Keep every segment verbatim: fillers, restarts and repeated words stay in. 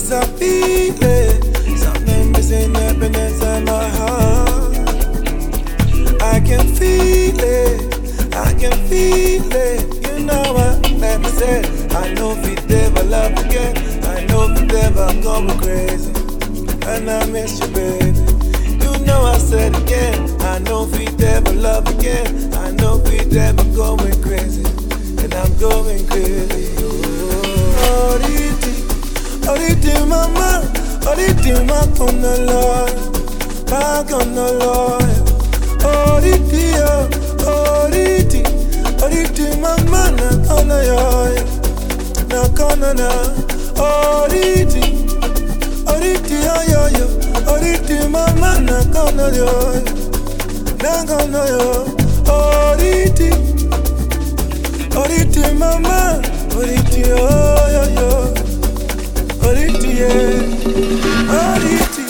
Yes, I feel it. Something missing happiness in my heart. I can feel it. I can feel it. You know what? Let me say, I know if we never love again. I know if we never go crazy. And I miss you, baby. You know I said again. I know if we never love again. I know if we never going crazy. And I'm going crazy. Oh, oh, Oriti mama, oriti makona loy, makona loy. Oriti yo, oriti, oriti mama na kona yo, na kona na. Oriti, oriti yo yo yo, oriti mama na kona yo, na kona yo. Oriti, oriti mama, oriti yo yo yo. Oriti, yeah, Oriti.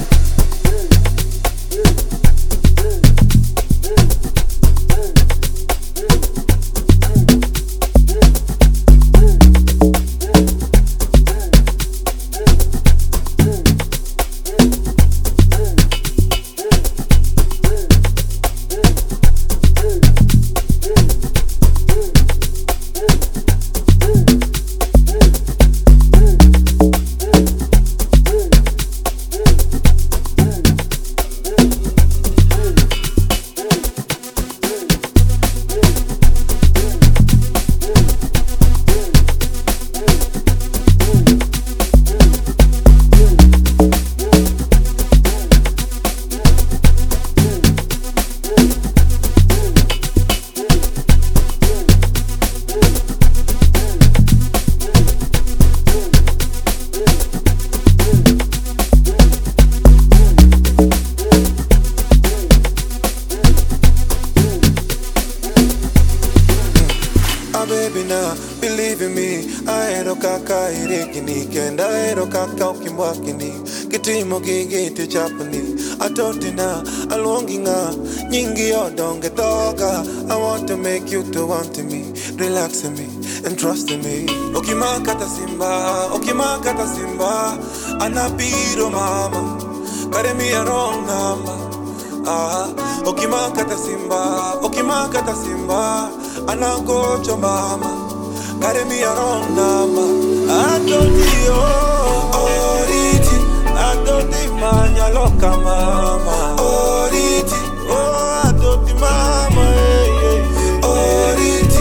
Baby now, believe in me. Aero kaka irikini kenda aero kaka ukimwakini kitimo gigiti chapani atotina alonginga nyingi odonge toga. I want to make you to want me, relaxing me and trusting me. Okimakata simba, okimakata simba, anapiro mama, karemi a wrong number. Ah, okimakata simba, okimakata simba, anagocho mama, karemi a wrong number. Adoti oh, oriti, adoti manya loka mama. Oriti, oh adoti mama, hey, hey, hey. Oriti,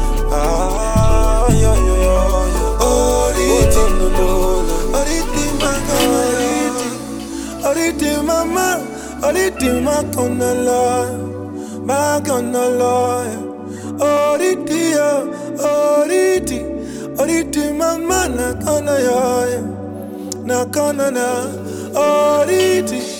ah yo yo yo yo. Oriti, no no no. Oriti mama, oriti, oriti mama. Oriti makona loy, makona loy. Oriti yo, oriti, oriti mama na kona yo, na kona na. Oriti.